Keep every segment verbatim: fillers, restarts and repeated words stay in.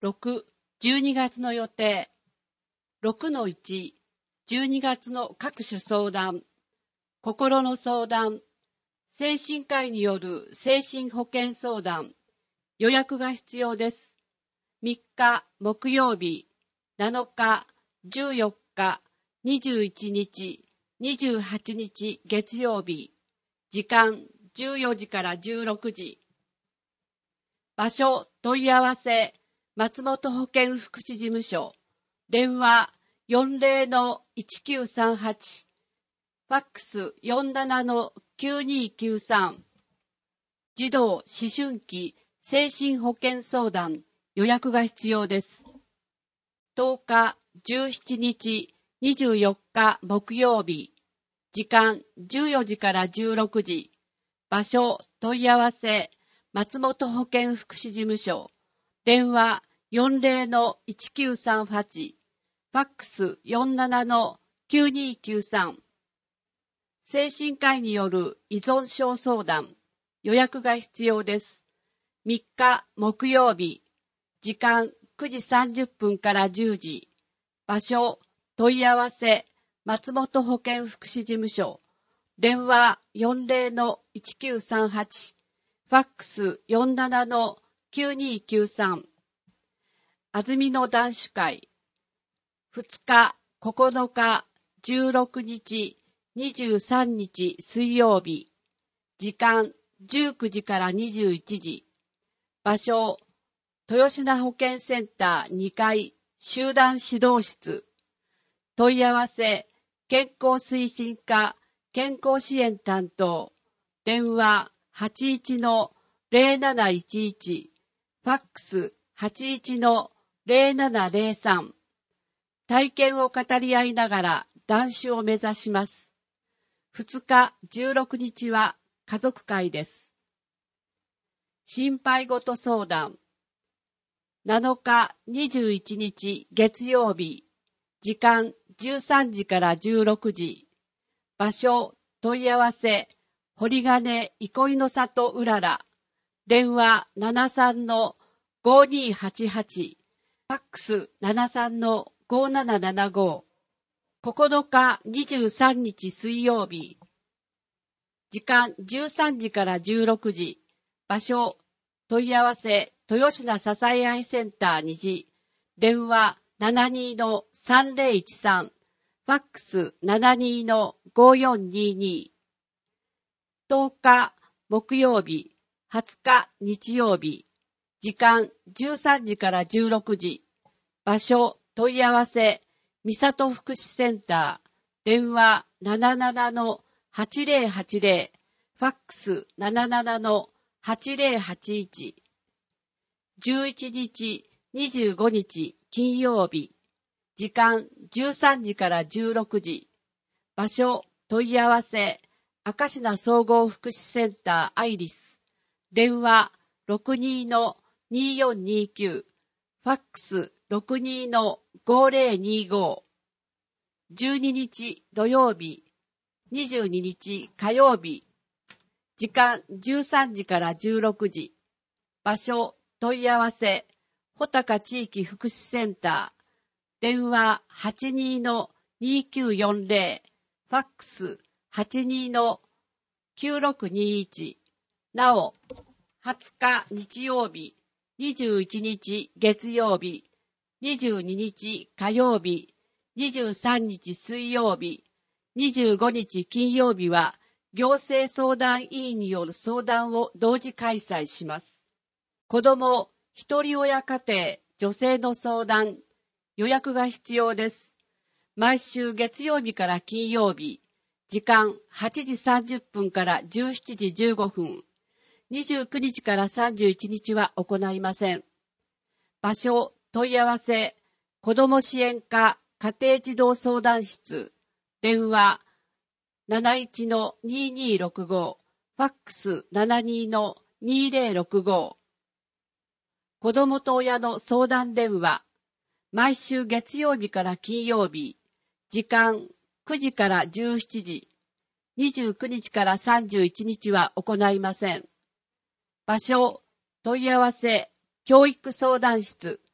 ろく、じゅうにがつの予定。ろくのいち、じゅうにがつの各種相談。心の相談。精神科医による精神保健相談。予約が必要です。みっか木曜日、なのか、じゅうよっか、にじゅういちにち、にじゅうはちにち月曜日。時間じゅうよじからじゅうろくじ。場所問い合わせ松本保健福祉事務所。電話 よんじゅうのいちきゅうさんはち。ファックス よんじゅうななのきゅうにきゅうさん。児童思春期精神保健相談。予約が必要です。とおか、じゅうしちにち、にじゅうよっか木曜日。時間じゅうよじからじゅうろくじ。場所問い合わせ松本保健福祉事務所。電話 よんじゅうのいちきゅうさんはち。ファックス よんじゅうななのきゅうにきゅうさん。精神科医による依存症相談。予約が必要です。みっか木曜日。時間くじさんじゅっぷんからじゅうじ。場所問い合わせ松本保健福祉事務所。電話 よんじゅうのいちきゅうさんはち。ファックス よんじゅうななのきゅうにきゅうさん。あずみの男子会。ふつか、ここのか、じゅうろくにち、にじゅうさんにち水曜日。時間じゅうくじからにじゅういちじ。場所豊品保健センターにかい集団指導室。問い合わせ健康推進課健康支援担当。電話 はちいちのぜろなないちいち。ファックス はちいちのぜろななぜろさん。体験を語り合いながら断酒を目指します。ふつかじゅうろくにちは家族会です。心配事相談。なのかにじゅういちにち月曜日。時間じゅうさんじからじゅうろくじ。場所問い合わせ堀金憩いの里うらら。電話ななさんのごにはちはち。ファックスななさんのごななななご。ここのかにじゅうさんにち水曜日。時間じゅうさんじからじゅうろくじ。場所問い合わせ豊品支え合いセンターにじ。電話ななにのさんぜろいちさん。ファックスななにのごよんにに。とおか木曜日。はつか日曜日。時間じゅうさんじからじゅうろくじ。場所問い合わせみさと福祉センター。電話ななななのはちぜろはちぜろ。ファックスななななのはちぜろはちいち。じゅういちにちにじゅうごにち金曜日。時間じゅうさんじからじゅうろくじ。場所問い合わせ明石名総合福祉センターアイリス。電話ろくにのによんにきゅう。ファックスろくにのごぜろにご。じゅうににち土曜日。にじゅうににち火曜日。時間じゅうさんじからじゅうろくじ。場所問い合わせ穂高地域福祉センター。電話はちにのにきゅうよんぜろ。ファックスはちにのきゅうろくにいち。なお、はつか日曜日、にじゅういちにち月曜日、にじゅうににち火曜日、にじゅうさんにち水曜日、にじゅうごにち金曜日は行政相談委員による相談を同時開催します。子ども、一人親家庭、女性の相談、予約が必要です。毎週月曜日から金曜日、時間はちじさんじゅっぷんからじゅうしちじじゅうごふん、にじゅうくにちからさんじゅういちにちは行いません。場所、問い合わせ、子ども支援課家庭児童相談室、電話なないちのににろくご、ファックスななにのにぜろろくご。子どもと親の相談電話、毎週月曜日から金曜日、時間くじからじゅうしちじ、にじゅうくにちからさんじゅういちにちは行いません。場所、問い合わせ、教育相談室、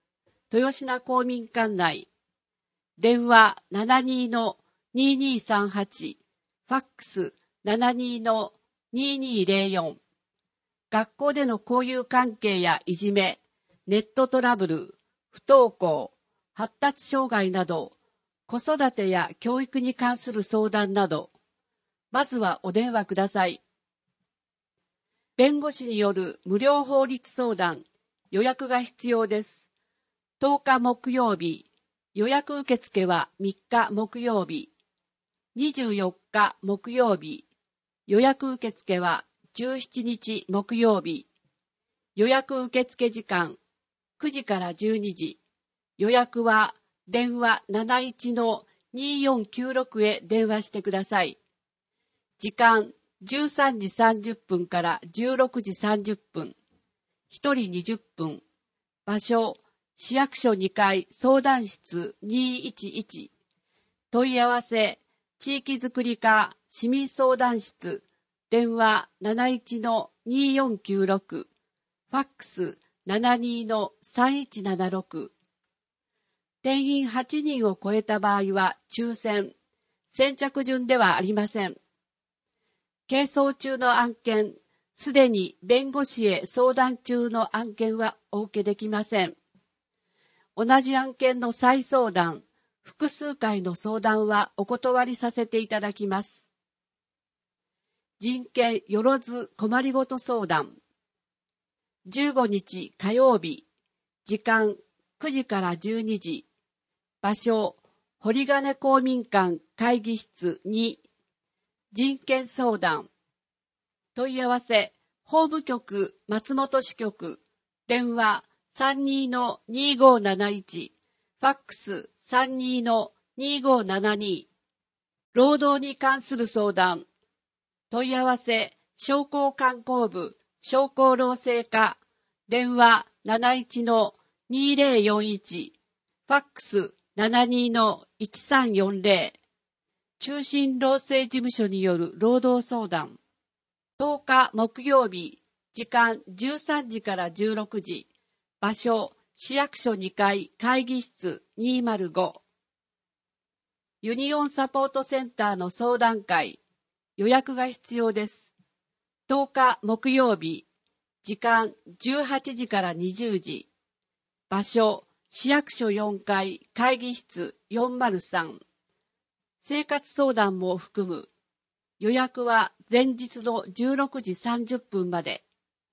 豊品公民館内、電話 ななに の にーにーさんはち、ファックス ななに の にーにーぜろよん。学校での交友関係やいじめ、ネットトラブル、不登校、発達障害など、子育てや教育に関する相談など、まずはお電話ください。弁護士による無料法律相談、予約が必要です。とおか木曜日、予約受付はみっか木曜日、にじゅうよっか木曜日、予約受付はじゅうしちにち木曜日、予約受付時間くじからじゅうにじ、予約は電話 なないち の にーよんきゅうろく へ電話してください。時間じゅうさんじさんじゅっぷんからじゅうろくじさんじゅっぷん、ひとりにじゅっぷん、場所、市役所にかい相談室にーいちいち、問い合わせ、地域づくり課市民相談室、電話 なないち の にーよんきゅうろく、ファックス ななに の さんいちななろく。定員はちにんを超えた場合は抽選、先着順ではありません。係争中の案件、すでに弁護士へ相談中の案件はお受けできません。同じ案件の再相談、複数回の相談はお断りさせていただきます。人権よろず困りごと相談。じゅうごにち火曜日、時間くじからじゅうにじ、場所、堀金公民館会議室に、人権相談。問い合わせ、法務局松本支局、電話 さんに の にーごーなないち、ファックス さんに の にーごーななに。労働に関する相談。問い合わせ、商工観光部商工労政課、電話 なないち の にーぜろよんいち、ファックス ななに の いちさんよんぜろ。中心労政事務所による労働相談。とおか木曜日、時間じゅうさんじからじゅうろくじ、場所、市役所にかい会議室にーまるご。ユニオンサポートセンターの相談会、予約が必要です。とおか木曜日、時間じゅうはちじからにじゅうじ、場所、市役所よんかい会議室よんまるさん。生活相談も含む。予約は前日のじゅうろくじさんじゅっぷんまで。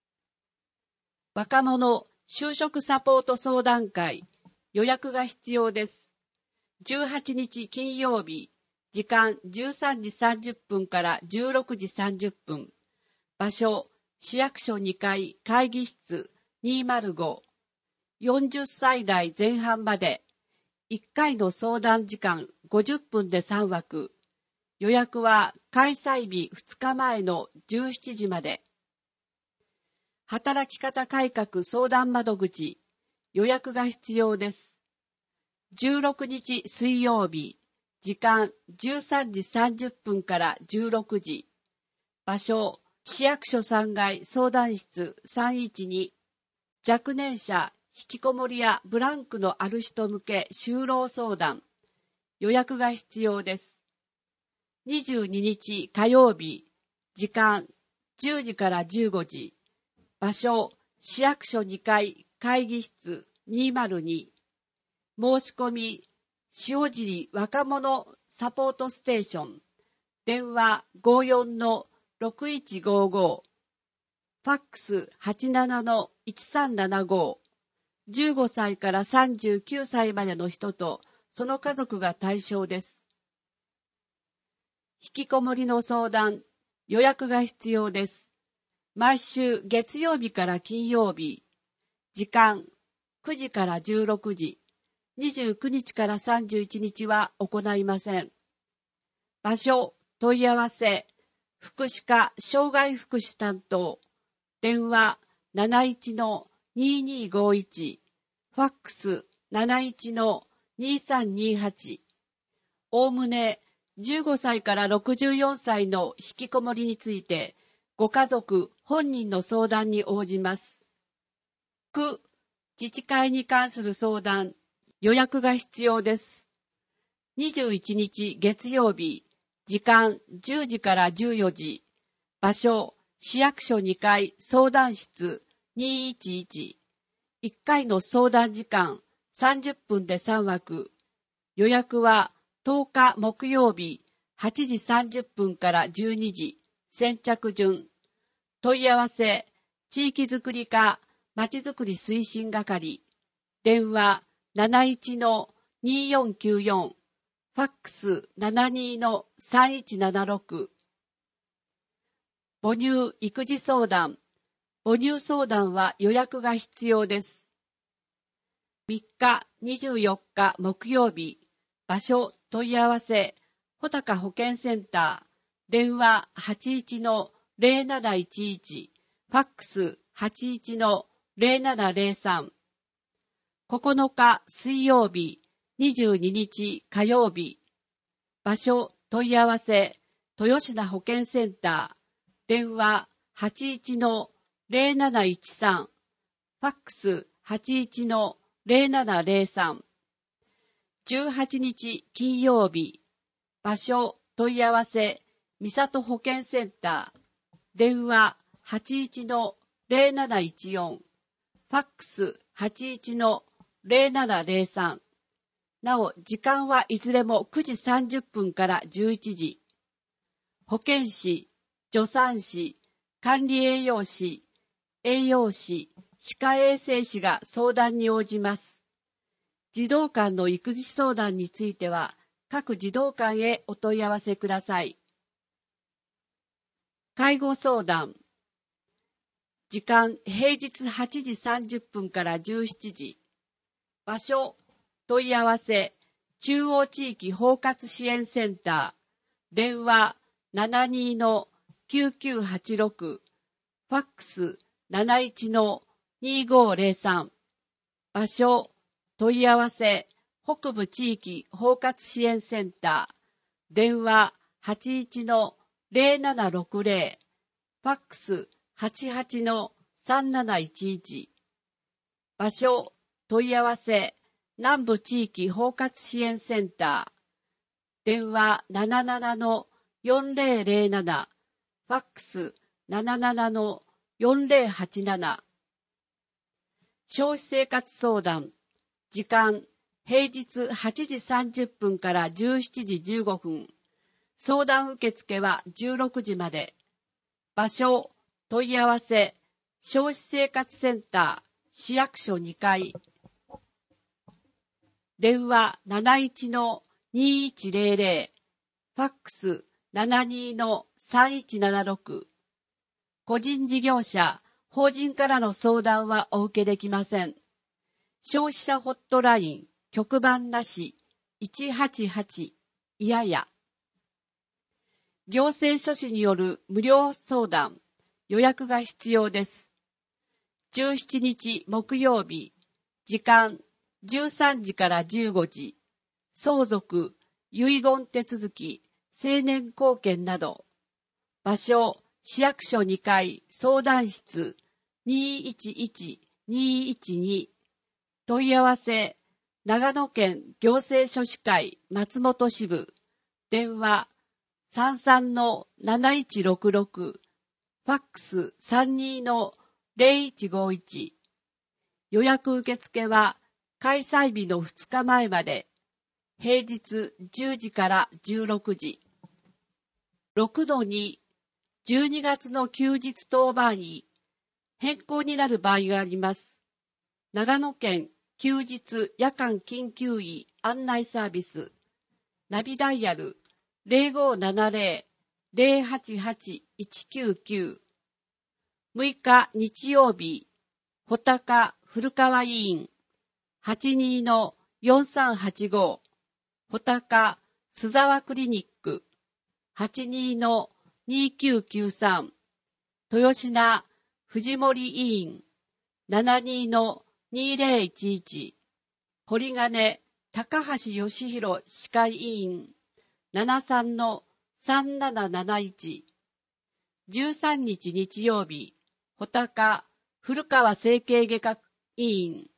若者就職サポート相談会、予約が必要です。じゅうはちにち金曜日、時間じゅうさんじさんじゅっぷんからじゅうろくじさんじゅっぷん。場所、市役所にかい会議室にーまるご。よんじゅっさい代前半まで。いっかいの相談時間ごじゅっぷんでさんわく。予約は開催日ふつかまえのじゅうしちじまで。働き方改革相談窓口、予約が必要です。じゅうろくにち水曜日、時間じゅうさんじさんじゅっぷんからじゅうろくじ。場所、市役所さんがい相談室さんいちに。若年者、引きこもりやブランクのある人向け就労相談、予約が必要です。にじゅうににち火曜日、時間じゅうじからじゅうごじ。場所、市役所にかい会議室にーまるに。申し込み、塩尻若者サポートステーション、電話 ごじゅうよんのろくいちごご、ファックス はちななのいちさんななご、じゅうごさいからさんじゅうきゅうさいまでの人とその家族が対象です。引きこもりの相談、予約が必要です。毎週月曜日から金曜日、時間くじからじゅうろくじ、にじゅうくにちからさんじゅういちにちは行いません。場所、問い合わせ、福祉課障害福祉担当、電話 なないちのにーにーごいち、ファックス なないちのにさんにはち。おおむねじゅうごさいからろくじゅうよんさいの引きこもりについて、ご家族本人の相談に応じます。区自治会に関する相談、予約が必要です。にじゅういちにち月曜日、時間じゅうじからじゅうよじ、場所、市役所にかい相談室にいちいち、いっかいの相談時間さんじゅっぷんでさんわく、予約はとおか木曜日はちじさんじゅっぷんからじゅうにじ、先着順。問い合わせ、地域づくり課まちづくり推進係、電話 なないちのによんきゅうよん、ファックス ななにのさんいちななろく。母乳育児相談、母乳相談は予約が必要です。みっか、にじゅうよっか木曜日、場所問い合わせ、穂高保健センター、電話 はちいちのぜろなないちいち、ファックス はちいちのぜろななぜろさん。ここのか水曜日、にじゅうににち火曜日、場所問い合わせ、豊品保健センター、電話 はちいちのぜろなないちさん、ファックス はちいちのぜろななぜろさん。じゅうはちにち金曜日、場所問い合わせ、三郷保健センター、電話 はちいちのぜろなないちよん、ファックス はちいちのぜろななぜろさん。なお、時間はいずれもくじさんじゅっぷんからじゅういちじ。保健師、助産師、管理栄養士、栄養士、歯科衛生士が相談に応じます。児童館の育児相談については、各児童館へお問い合わせください。介護相談。時間、平日はちじさんじゅっぷんからじゅうしちじ。場所、問い合わせ、中央地域包括支援センター、電話 ななにのきゅうきゅうはちろく、ファックス なないちのにごぜろさん。場所、問い合わせ、北部地域包括支援センター、電話 はちいちのぜろななろくぜろ、ファックス はちはちのさんなないちいち。場所、問い合わせ、南部地域包括支援センター、電話 ななななのよんぜろぜろなな、ファックス ななななのよんぜろはちなな。消費生活相談。時間、平日はちじさんじゅっぷんからじゅうしちじじゅうごふん。相談受付はじゅうろくじまで。場所、問い合わせ、消費生活センター、市役所にかい。電話 なないちのにいちぜろぜろ、ファックス ななにのさんいちななろく。個人事業者、法人からの相談はお受けできません。消費者ホットライン、局番なし、いちはちはち、いやや。行政書士による無料相談、予約が必要です。じゅうしちにち木曜日、時間じゅうさんじからじゅうごじ、相続、遺言手続き、成年後見など、場所、市役所にかい相談室 にいちいちにいちに、問い合わせ、長野県行政書士会松本支部、電話 さんさんのなないちろくろく、ファックス さんにのぜろいちごいち。予約受付は開催日のふつかまえまで、平日じゅうじからじゅうろくじ。ろくのに、じゅうにがつの休日当番に変更になる場合があります。長野県休日夜間緊急医案内サービス、ナビダイヤル ぜろごななぜろ ぜろはちはち いちきゅうきゅう。むいか日曜日、穂高古川医院 はちにのよんさんはちご、穂高須沢クリニック はちにのにきゅうきゅうさん、豊品藤森医院 ななにのにぜろいちいち、堀金高橋義弘歯科医院 ななさんのさんなななないち、じゅうさんにち日曜日、穂高古川整形外科医院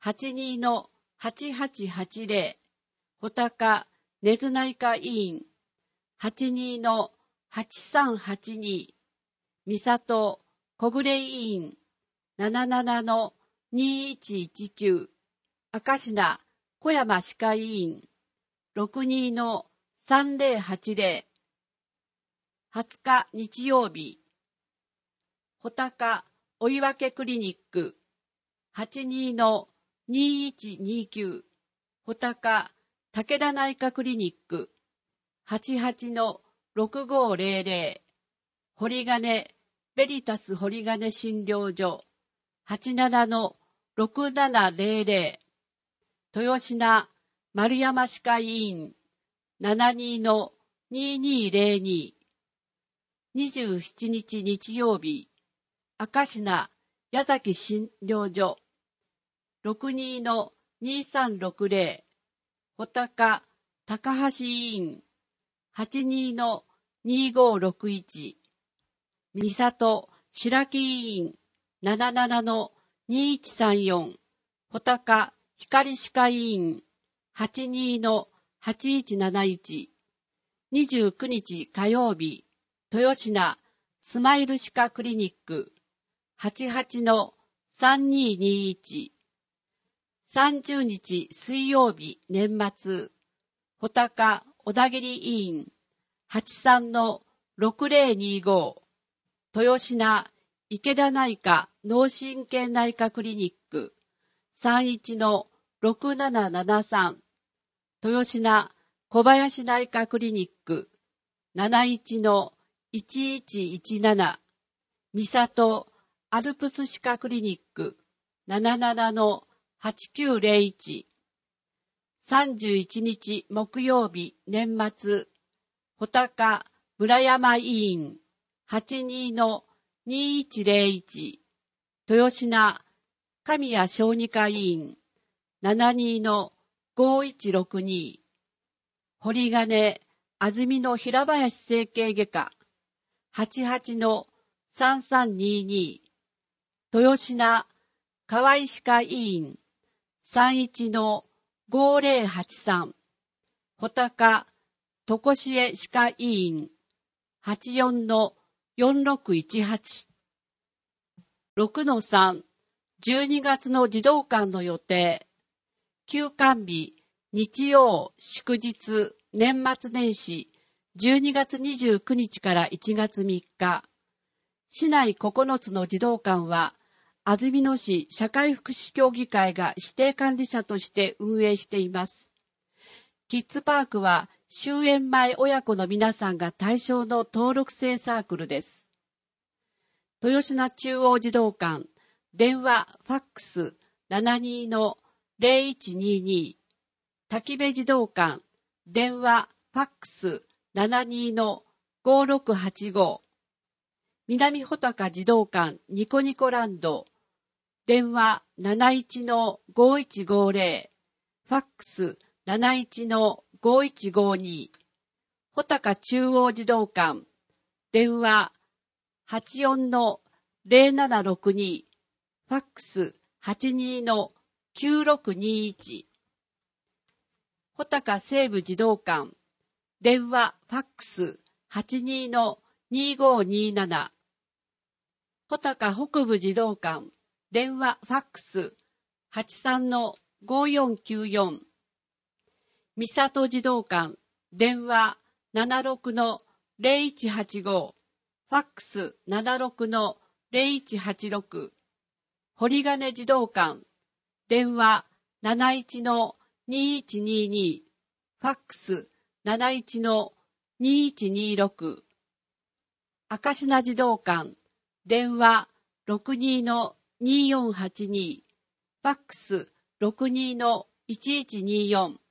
はちにのはちはちはちぜろ、穂高根津内科医院、はちにのはちさんはちに、三郷小暮医院、ななななのにいちいちきゅう、明科小山歯科医院、ろくにのさんぜろはちぜろ、はつか日曜日、穂高追分クリニック、はちにのにいちにきゅう、穂高武田内科クリニック、はちはちのろくごぜろぜろ、堀金ベリタス堀金診療所、はちななのろくななぜろぜろ、豊品丸山歯科医院、ななにのににぜろに、にじゅうしちにち日曜日、明科矢崎診療所、ろくにのにさんろくぜろ、穂高高橋医院、はちにのにごろくいち、三郷白木医院、ななななのにいちさんよん、穂高光歯科医院、はちにのはちいちなないち、にじゅうくにち火曜日、豊品スマイル歯科クリニック、はちはちのさんににいち、さんじゅうにち水曜日年末、穂高小田切医院、はちさんのろくぜろにご、豊品池田内科脳神経内科クリニック、さんいちのろくななななさん、豊品小林内科クリニック、なないちのいちいちいちなな、三郷アルプス歯科クリニック、ななななのはちきゅうぜろいち、さんじゅういちにち木曜日年末、穂高村山医院、はちにのにいちぜろいち、豊品神谷小児科医院、ななにのごいちろくに、堀金安曇野平林整形外科、はちはちのさんさんにに、豊品河合歯科医院、さんいちのごぜろはちさん、穂高床重歯科医院、はちよんのよんろくいちはち、ろくのさん、じゅうにがつの児童館の予定、休館日、日曜、祝日、年末年始、じゅうにがつにじゅうくにちからいちがつみっか、市内ここのつの児童館は、安曇野市社会福祉協議会が指定管理者として運営しています。キッズパークは終園前親子の皆さんが対象の登録制サークルです。豊品中央児童館、電話、ファックス ななにのぜろいちにに、滝部児童館、電話、ファックス ななにのごろくはちご、南穂高児童館ニコニコランド、電話 なないちのごいちごぜろ、ファックス なないちのごいちごに、穂高中央児童館、電話 はちよんのぜろななろくに、ファックス はちにのきゅうろくにいち、穂高西部児童館、電話ファックス はちにのにごになな、穂高北部児童館、電話ファックス はちさんのごよんきゅうよん、三郷児童館、電話ななろくのぜろいちはちご、ファックスななろくのぜろいちはちろく、堀金児童館、電話なないちのにいちにに、ファックスなないちのにいちにろく、明科児童館、電話ろくにのによんはちに、ファックスろくにのいちいちによん、